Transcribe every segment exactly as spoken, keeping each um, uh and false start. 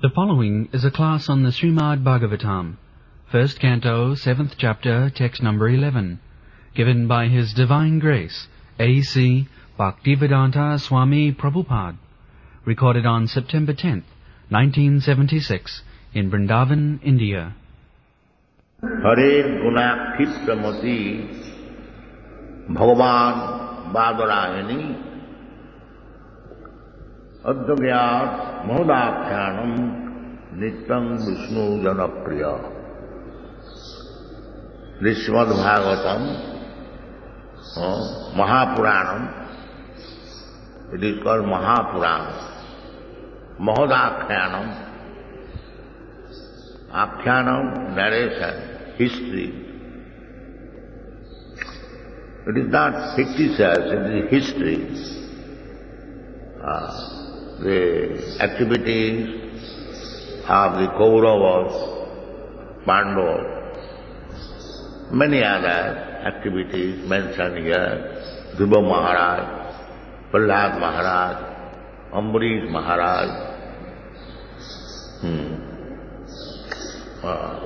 The following is a class on the Srimad Bhagavatam, first canto, seventh chapter, text number eleven, given by His Divine Grace, A C Bhaktivedanta Swami Prabhupada, recorded on September tenth, nineteen seventy-six, in Vrindavan, India. Hare Guna Khiptamati Bhagavan Badarayani Adhyayat Mahadakhyanam Nityam Vishnu Janapriya. This Srimad Bhagavatam, uh, Mahapuranam, it is called Mahapuranam. Mahadakhyanam, Akhyanam, narration, history. It is not fictitious, it is history. Uh, the activities of the Kauravas, Pandavas, many other activities mentioned here, Dhruva Maharaj, Prahlad Maharaj, Ambarish Maharaj, hmm. uh,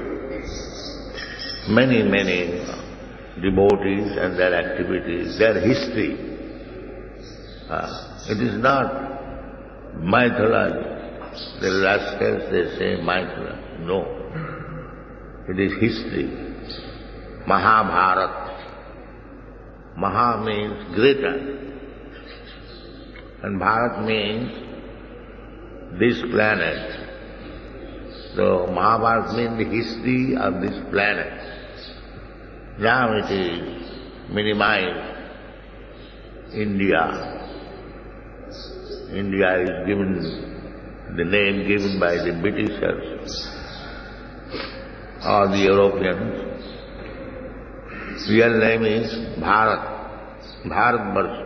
many, many devotees and their activities, their history. Uh, it is not mythology. The rascals, they say mythology. No. It is history. Mahabharata. Maha means greater. And Bharat means this planet. So Mahabharata means the history of this planet. Now it is minimized. India. India is given the name given by the Britishers or the Europeans. Real name is Bharat, Bharatvarsh,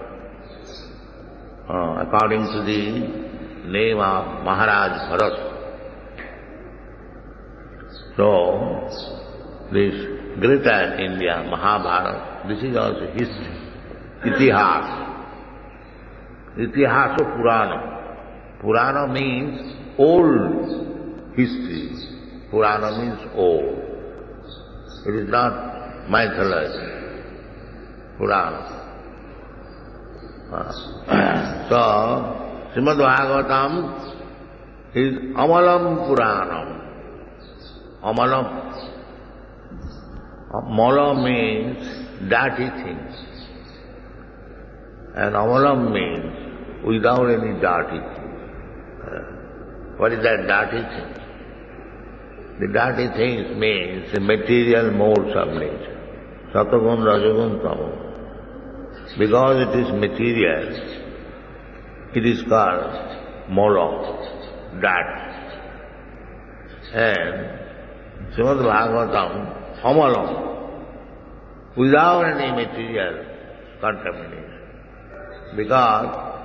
uh, according to the name of Maharaj Bharat. So, this greater India, Mahabharata, this is also history, Itihas. Itihasa Purana. Purana means old history. Purana means old. It is not mythology. Purana. Uh, so, Srimad Bhagavatam is Amalam Puranam. Amalam. Mala means dirty things. And Amalam means without any dirty thing. Uh, what is that dirty thing? The dirty things means the material modes of nature. Satagun, Rajagun, Tamun. Because it is material, it is called mala, dirt. And Srimad Bhagavatam, Amalam, without any material contamination. Because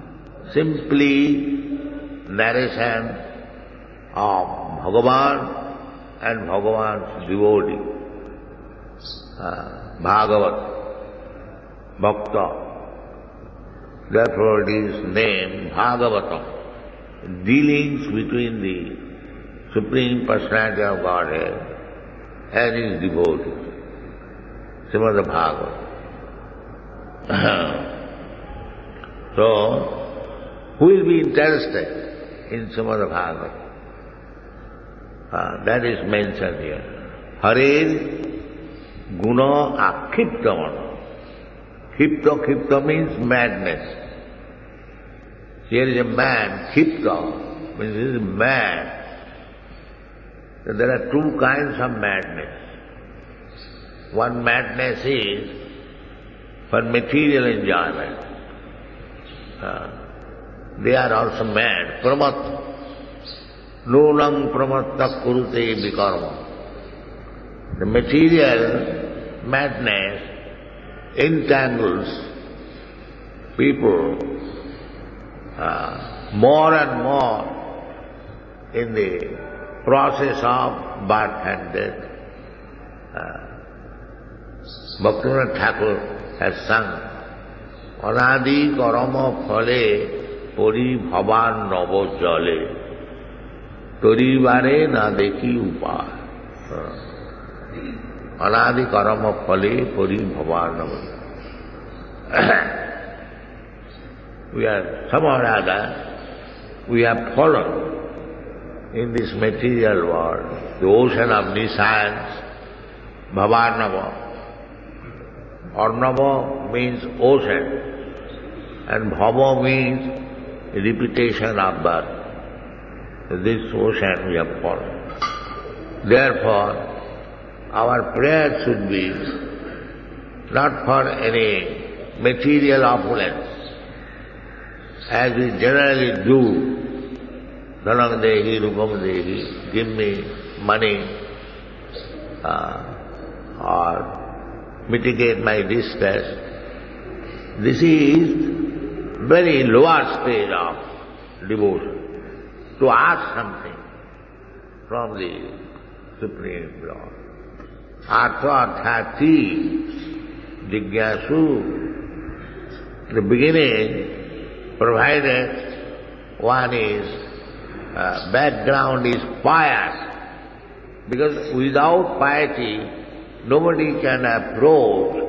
simply narration of Bhagavan and Bhagavan's devotee, uh, Bhagavat, Bhakta, therefore it is named Bhagavatam, dealings between the Supreme Personality of Godhead and His devotee, Srimad Bhagavatam. So, who will be interested in Srimad Bhagavatam? Uh, that is mentioned here. Hare Guna Akhiptamana. Khipta, Khipta means madness. Here is a man, Khipta, means he is mad. So there are two kinds of madness. One madness is for material enjoyment. Uh, they are also mad. Pramat. Nunam pramatta kurute vikarma. The material madness entangles people uh, more and more in the process of birth and death. Uh, Bhaktivinoda Thakur has sung, Anadi karama phale pori bhavan navo jale. तोरीबारे ना देखी उपाय अनादि कर्म फले परि भवान. We are somehow or other, we have fallen in this material world, the ocean of nescience, Bhavanava. Arnava means ocean, and Bhava means repetition of birth. This ocean we have fallen. Therefore, our prayer should be not for any material opulence, as we generally do. Dhanam dehi, rupam dehi, give me money, uh, or mitigate my distress. This is very lower stage of devotion. To ask something from the Supreme Lord. Artha arthati jigyasu. The beginning, provided one is, uh, background is pious. Because without piety, nobody can approach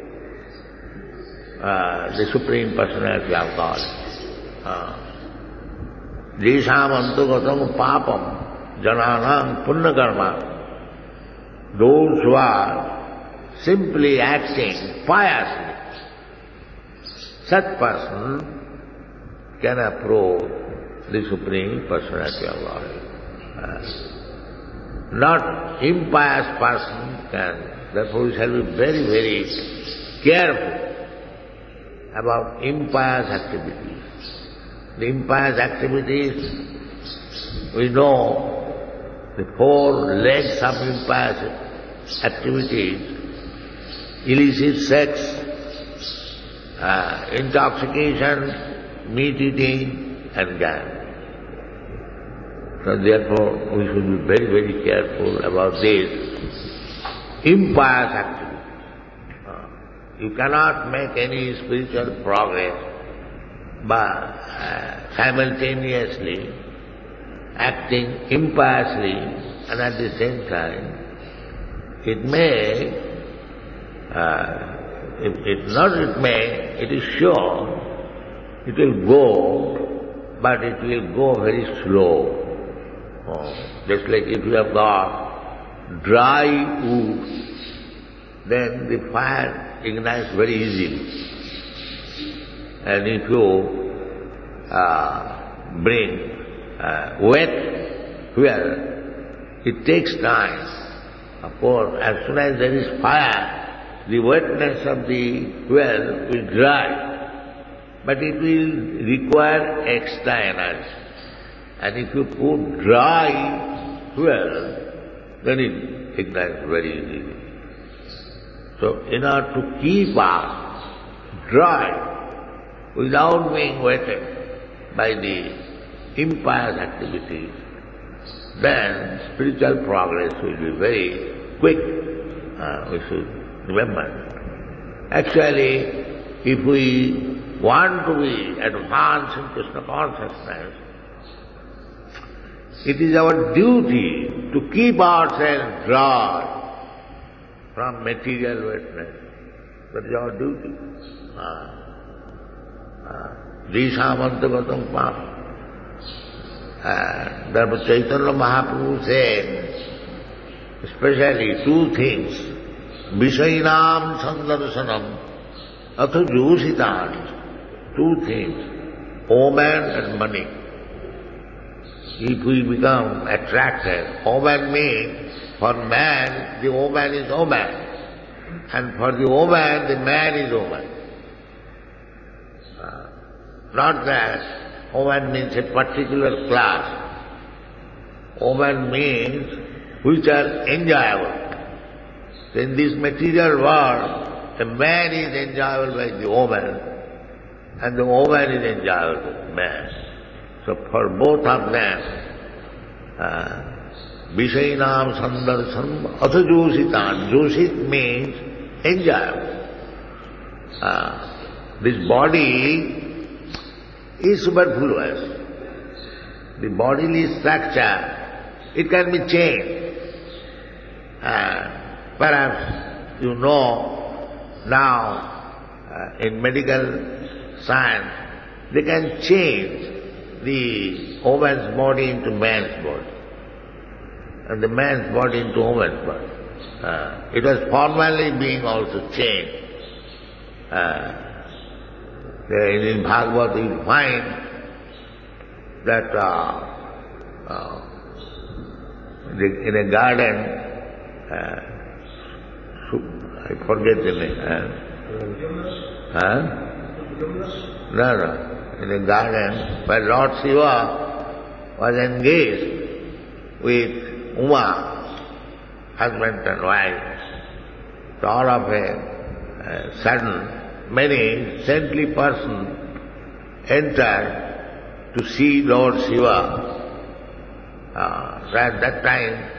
uh, the Supreme Personality of God. Uh, Jesham antagatam papam jananam punya karma. Those who are simply acting piously, such person can approach the Supreme Personality of God. Uh, not impious person can. Therefore we shall be very, very careful about impious activities. The impious activities, we know the four legs of impious activities: illicit sex, uh, intoxication, meat eating, and gambling. So therefore we should be very, very careful about this impious activity. Uh, you cannot make any spiritual progress by uh, simultaneously acting impiously, and at the same time it may, uh, it, it not it may, it is sure, it will go, but it will go very slow. Oh, just like if you have got dry wood, then the fire ignites very easily. And if you uh, bring uh, wet fuel, it takes time. Of course, as soon as there is fire, the wetness of the fuel will dry, but it will require extra energy. And if you put dry fuel, then it ignites very easily. So in order to keep us dry, without being wetted by the impious activities, then spiritual progress will be very quick. Uh, we should remember. Actually, if we want to be advanced in Krishna consciousness, it is our duty to keep ourselves dry from material wetness. That is our duty. Jishamantagatam pam. Therefore Chaitanya Mahaprabhu said, especially two things, Vishainam Sandarsanam, Atha Jositan, two things, omen and money. If we become attracted, omen means, for man, the omen is omen, and for the omen, the man is omen. Uh, not that omen means a particular class. Omen means which are enjoyable. So in this material world, the man is enjoyable by the omen, and the omen is enjoyable by the man. So for both of them, Vishainam Sandarsanam Atha Jositan. Josit means enjoyable. Uh, this body is superfluous. the bodily structure, it can be changed. Uh, perhaps you know now uh, in medical science they can change the woman's body into man's body and the man's body into woman's body. Uh, it was formerly being also changed. Uh, in Bhagavad you find that uh, uh, in a garden, uh, I forget the name. Uh, huh? No, no. In a garden where Lord Shiva was engaged with Uma, husband and wife. So all of a uh, sudden, many saintly persons entered to see Lord Shiva. Uh, so at that time,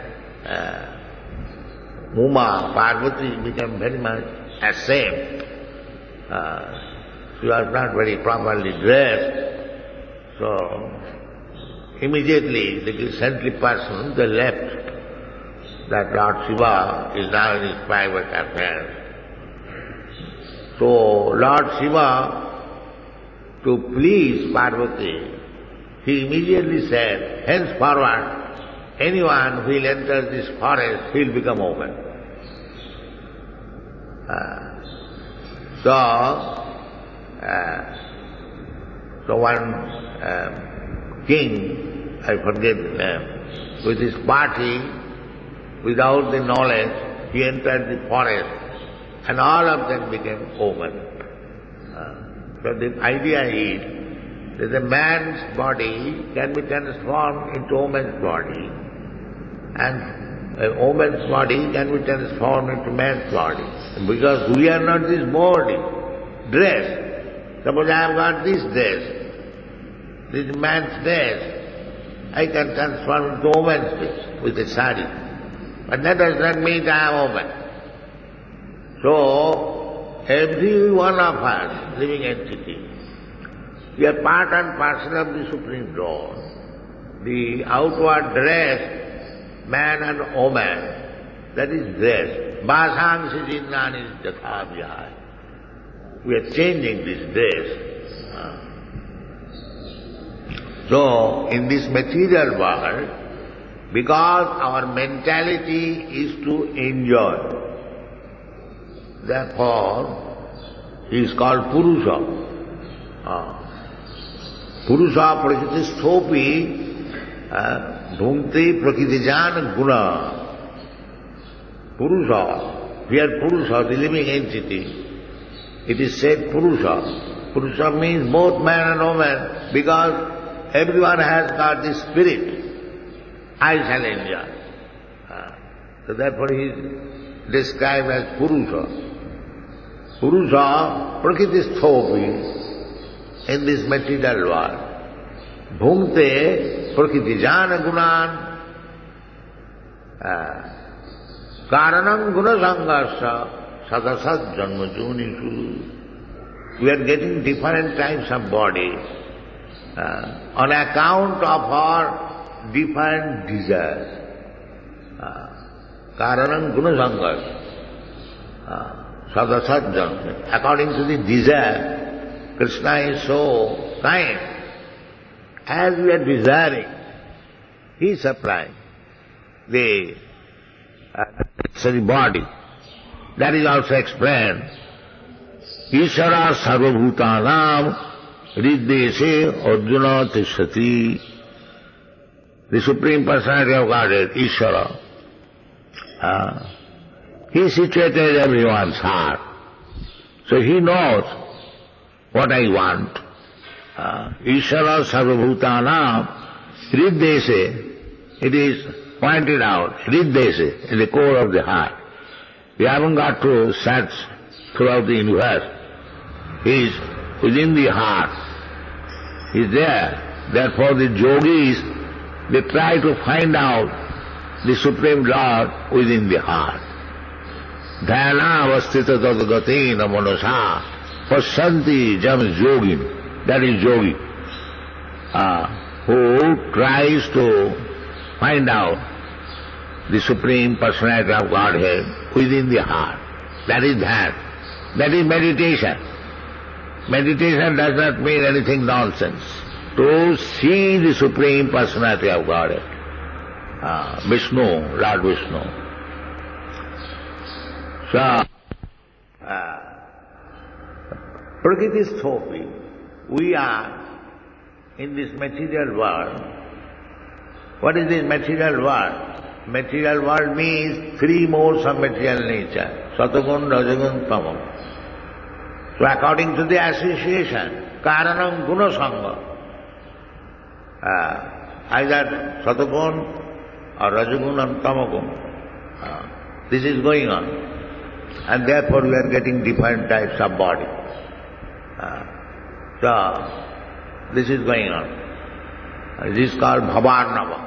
uh, Uma, Parvati became very much ashamed. Uh, she was not very properly dressed. So, immediately the saintly person, they left that Lord Shiva is now in his private affairs. So, Lord Shiva, to please Parvati, he immediately said, henceforward, anyone who will enter this forest, he will become open. Uh, so, uh, so one uh, king, I forget the name, with his party, without the knowledge, he entered the forest, and all of them became open. Uh, so the idea is, that a man's body can be transformed into a woman's body, and a woman's body can be transformed into man's body. Because we are not this body, dress. Suppose I have got this dress, this man's dress, I can transform into a woman's dress with a sari. But that does not mean I am a woman. So, every one of us, living entity, we are part and parcel of the Supreme Lord. The outward dress, man and woman, that is dress. Bhasangsi jinnani jathāvyāya. We are changing this dress. So, in this material world, because our mentality is to enjoy, therefore, he is called Purusha. Uh, Purusha prakritisthopi bhunte prakritijan guna. Purusha, here Purusha, the living entity, it is said Purusha. Purusha means both man and woman, because everyone has got the spirit. I shall enjoy. Uh, so therefore he is described as Purusha. Purusha prakritisthopi, in this material world. Bhungte prakritijan gunan karanam guna sangarsha sadasat janma junisu. We are getting different types of body uh, on account of our different desires. Karanam guna sangarsha sadasat janma. According to the desire, Krishna is so kind. As we are desiring, he is supplying the uh, necessary body. That is also explained. Ishara sarvabhutanam riddeshe arjuna tishati. The Supreme Personality of Godhead, Ishara. Uh, he is situated in everyone's heart. So he knows what I want. Ishara sarvabhutanam riddeshe, it is pointed out, riddeshe, in the core of the heart. We haven't got to search throughout the universe. He is within the heart. He is there. Therefore the yogis, they try to find out the Supreme Lord within the heart. Dhyana avastita tadgatina manasa Pasyanti jam yogin, that is yogi, uh, who who tries to find out the Supreme Personality of Godhead within the heart. That is that. That is meditation. Meditation does not mean anything nonsense. To see the Supreme Personality of Godhead, uh, Vishnu, Lord Vishnu. So, uh, Prakriti-sthopi, we are in this material world. What is this material world? Material world means three modes of material nature, Satagun, Rajagun, Tamam. So according to the association, Karanam Guna Sangha, uh, either Satagun or Rajagun and Tamagun, uh, this is going on. And therefore we are getting different types of body. Uh, so, this is going on. This is called Bhavarnava.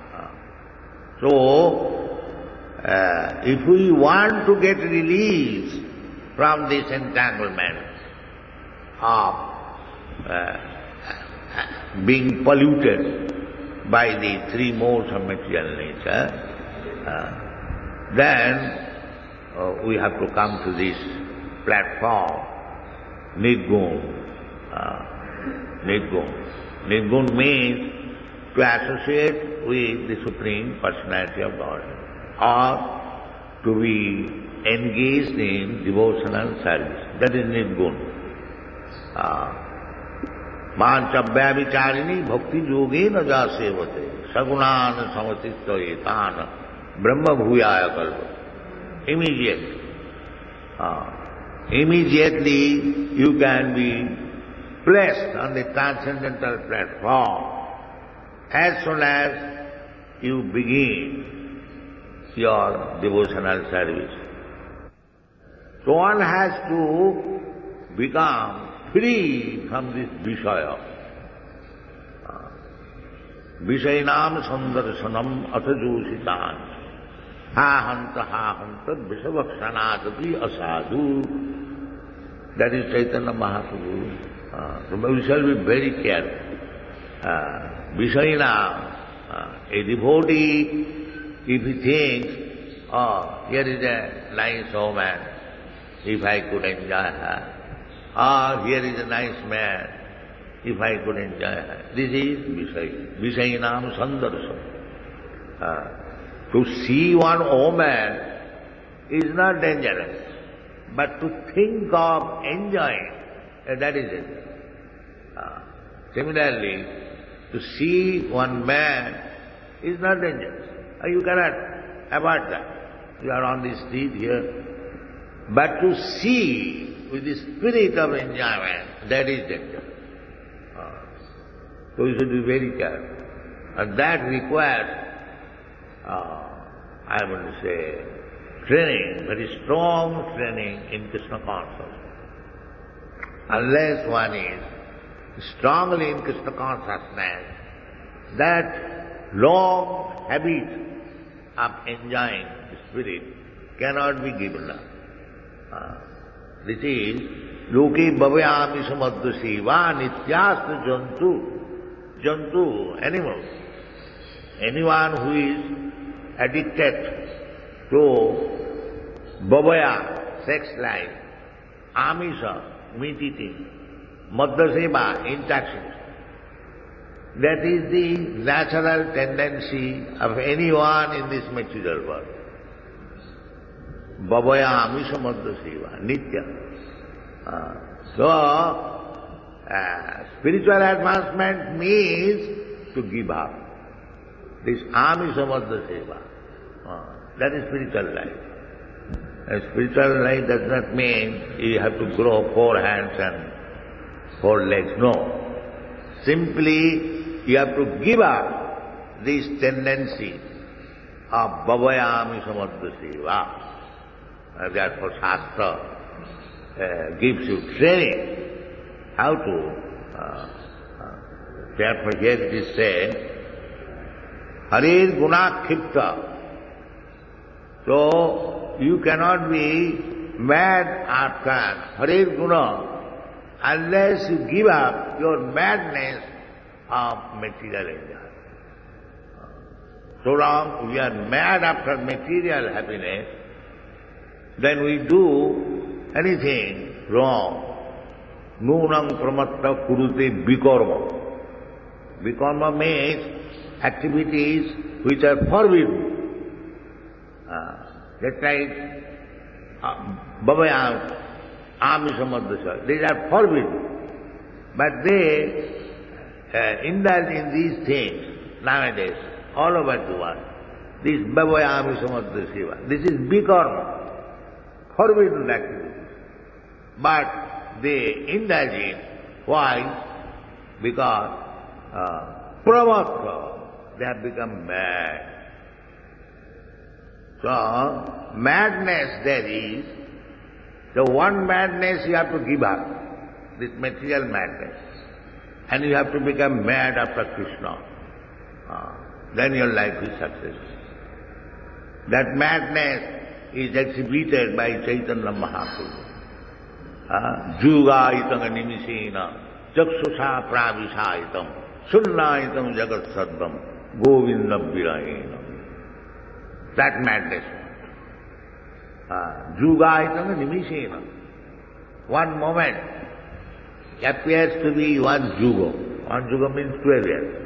So, uh, if we want to get release from this entanglement of uh, being polluted by the three modes of material nature, uh, then uh, we have to come to this platform, Nirgun. Uh, Nirgun. Nirgun means to associate with the Supreme Personality of God, or to be engaged in devotional service. That is Nirgun. Manchabhya vicharini bhakti yogena jasevate sagunan samatitto etana brahma bhuyaya kalpa. Immediately. Uh, immediately you can be placed on the transcendental platform as soon as you begin your devotional service. So one has to become free from this Vishaya. Vishayanam sandarsanam atajositan ha hanta ha hanta vishavaksanatati asadu. That is Chaitanya Mahaprabhu. Uh, so we shall be very careful. Uh, Vishayana, uh, a devotee, if he thinks, oh, here is a nice woman, if I could enjoy her, or here is a nice man, if I could enjoy her. This is Vishayana. Vishayanam sandarsam. Uh, to see one woman is not dangerous, but to think of enjoying, uh, that is it. Uh, similarly, to see one man is not dangerous. You cannot avoid that. You are on the street here. But to see with the spirit of enjoyment, that is dangerous. So you should be very careful. And that requires, uh, I want to say, training, very strong training in Krishna consciousness. Unless one is strongly in Krishna consciousness, that long habit of enjoying the spirit cannot be given up. Uh, this is Loke bhavayami samadhasi va nityasta jantu. Jantu, animals. Anyone who is addicted to bhavaya, sex life, amisa, meat eating, madhaseva, intoxication, that is the natural tendency of anyone in this material world. Bhavaya amisha madhaseva, nitya. Uh, so, uh, spiritual advancement means to give up. This amisha madhaseva, uh, that is spiritual life. And spiritual life does not mean you have to grow four hands and four legs. No. Simply, you have to give up this tendency of bhavayami samadhaseva. And therefore Shastra uh, gives you training how to. Uh, uh, therefore here it is said, Harir Gunakkhipta. So, you cannot be mad after Harir Guna unless you give up your madness of material enjoyment. So long we are mad after material happiness, then we do anything wrong. Nunam pramatta kurute bikarma. Bikarma means activities which are forbidden. Uh, that's like Bhavaya Amishamadasya. These are forbidden. But they uh, indulge in these things nowadays, all over the world. This Bhavaya Amishamadasya. This is bikarma, forbidden activity. But they indulge in. Why? Because uh, pramatta, they have become mad. So, madness there is. The one madness you have to give up, this material madness. And you have to become mad after Krishna. Uh, then your life is successful. That madness is exhibited by Chaitanya Mahaprabhu. Jugaitam animisena, chakshusha pravisaitam, sunnaitam jagat saddam, govindam virayena. That madness. Jugaitam animisena. One moment appears to be one juga. One juga means twelve years.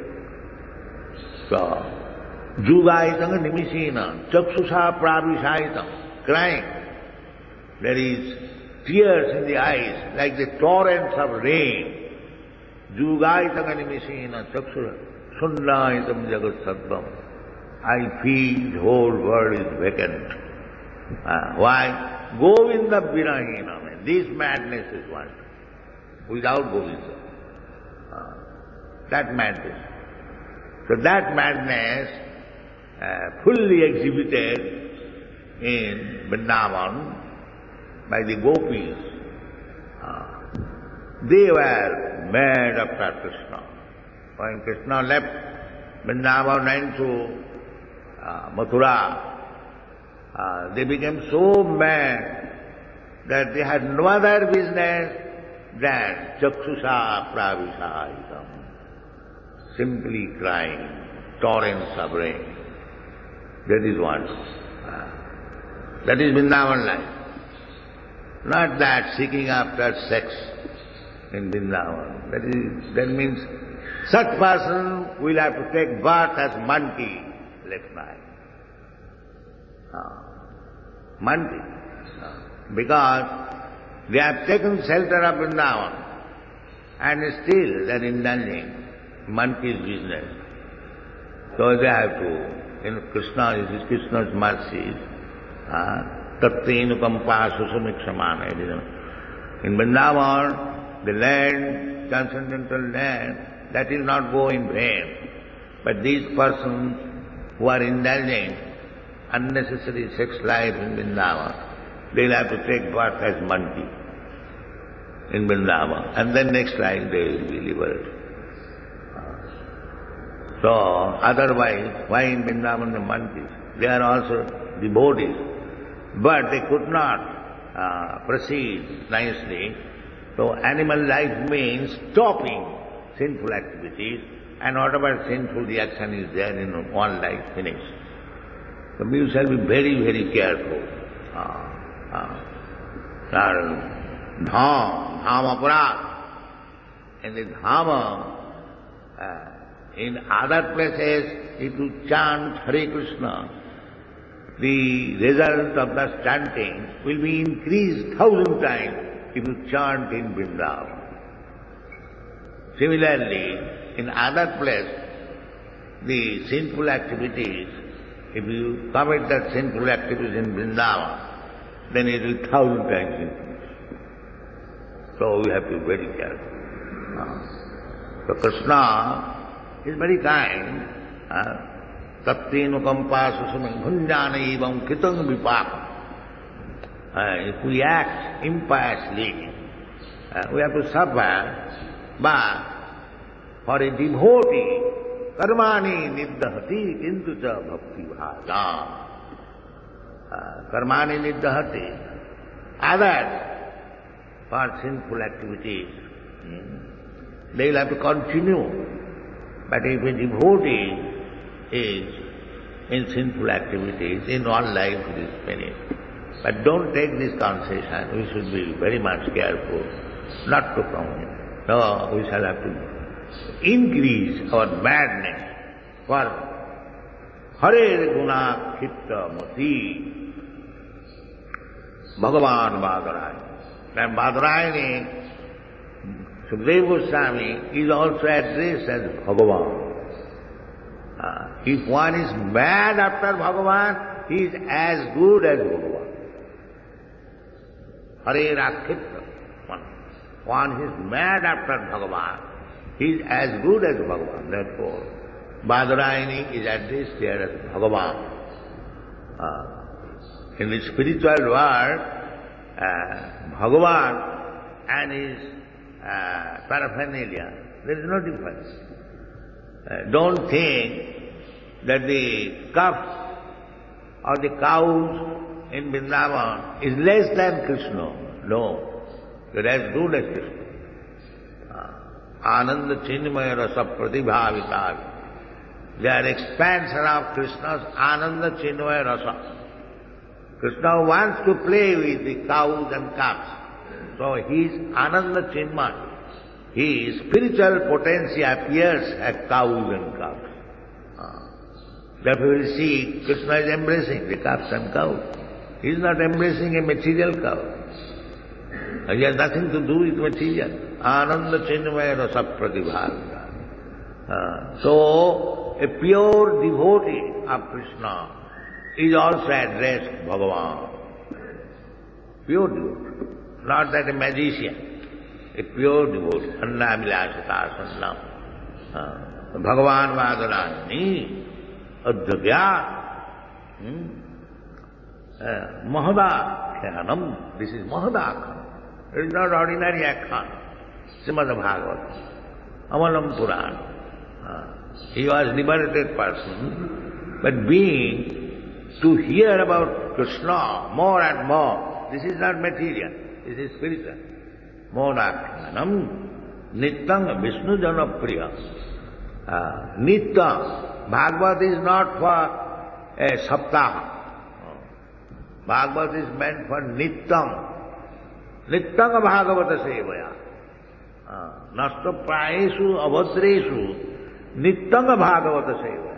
So, jugaitam animisena, chakshusha pravisaitam, crying. There is tears in the eyes, like the torrents of rain. Jugaitam animisena chakshura sunnaitam jagat saddam. I feel the whole world is vacant. Uh, why? Govinda virahina. This madness is one. Without Govinda. Uh, that madness. So that madness uh, fully exhibited in Vrindavan by the gopis. Uh, they were mad after Krishna. When Krishna left Vrindavan and to uh, Mathura, uh, they became so mad that they had no other business than chakshusha pravisaitam, simply crying, torrents of rain. That is what. Uh, that is Vrindavan life. Not that seeking after sex in Vrindavan. That is, that means such person will have to take birth as monkey left night. Uh, monkey. Uh, because they have taken shelter of Vrindavan and still they are indulging monkey's business. So they have to, you know, Krishna, this is Krishna's mercy. Uh, Tattenukampa susamikshamana. In Vrindavan, the land, transcendental land, that will not go in vain. But these persons who are indulging unnecessary sex life in Vrindavan, they will have to take birth as monkey in Vrindavan, and then next life they will be liberated. So, otherwise, why in Vrindavan the monkeys? They are also devotees. But they could not uh, proceed nicely. So animal life means stopping sinful activities, and whatever sinful reaction is there in one life, finished. So we shall be very, very careful. Uh, uh, dham, dham aparad. In the dhama, uh, in other places, if you chant Hare Krishna, the result of the chanting will be increased thousand times if you chant in Vrindavan. Similarly, in other place, the sinful activities, if you commit that sinful activities in Vrindavan, then it will thousand times increase. So we have to be very careful. So Krishna is very kind. Tattenukampa susami bhunjana evam kritam vipakam. If we act impiously, uh, we have to suffer, but for a devotee, karmani niddhati kintu cha bhakti bhaja. Karmani niddhati. Others, for sinful activities, they will have to continue But if a devotee is in sinful activities, in one life it is finished. But don't take this concession. We should be very much careful not to come in. No, we shall have to increase our madness for Hare Guna Chitta Mati Bhagavan Badarayana. And Badarayana, Sukadeva Goswami is also addressed as Bhagavan. Uh, if one is mad after Bhagavan, he is as good as Bhagavan. Hare Rakhitta. One, one is mad after Bhagavan, he is as good as Bhagavan. Therefore, Badarayani is addressed here as Bhagavan. Uh, in the spiritual world, uh, Bhagavan and his uh, paraphernalia, there is no difference. Uh, don't think that the calf or the cows in Vrindavan is less than Krishna. No, they are as good as Krishna. Uh, Ananda Chinmaya Rasa Pratibhavitavi. They are expansion of Krishna's Ananda Chinmaya Rasa. Krishna wants to play with the cows and calves. So his Ananda Chinmaya, his spiritual potency appears as cows and calves. Uh, therefore we see Krishna is embracing the calves and cows. He is not embracing a material cow. He has nothing to do with material. Ananda Chinmaya Rasa Pratibhavita. Uh, so, a pure devotee of Krishna is also addressed Bhagavan. Pure devotee. Not that a magician. A pure devotee. Anna Vilasata Sannam. Bhagavan Vadarani. Adhyagya. Mahadakhanam. This is Mahadakhanam. It is not ordinary akhan. Srimad Bhagavatam. Amalam Purana. He was a liberated person, but being to hear about Krishna more and more, this is not material, this is spiritual. Modakhanam Nityam Vishnu Janapriya. Uh, Nityam. Bhagavad is not for a saptaha. Bhagavad is meant for Nityam. Nityam Bhagavata Sevaya. Nasta Prayesu Avadresu Nityam Bhagavata Sevaya.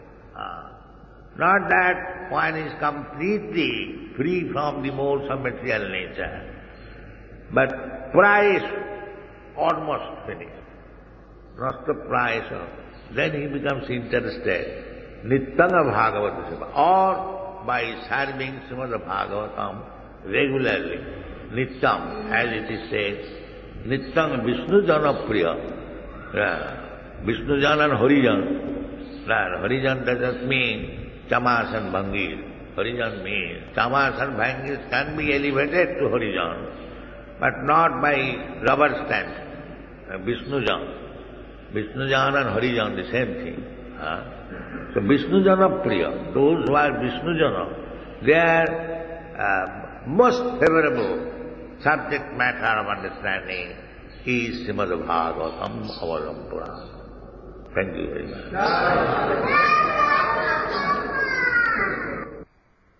Not that one is completely free from the modes of material nature, but Prayesu, almost finished. Nasta Prayesu. Then he becomes interested. Nityam Bhagavata Sevaya. Or by serving Srimad Bhagavatam regularly. Nityam, as it is said, Nityam Vishnu Jana Priya. Vishnu Jana and Harijan. Harijan doesn't mean Chamas and Bhangir. Harijan means Chamas and Bhangir can be elevated to Harijan, but not by rubber stamp. Vishnu Jana. Vishnu Jana and Harijan, the same thing. Huh? So Vishnu Jana Priya, those who are Vishnu Jana, their uh, most favorable subject matter of understanding is Srimad Bhagavatam Avalam Purana. Thank you very much.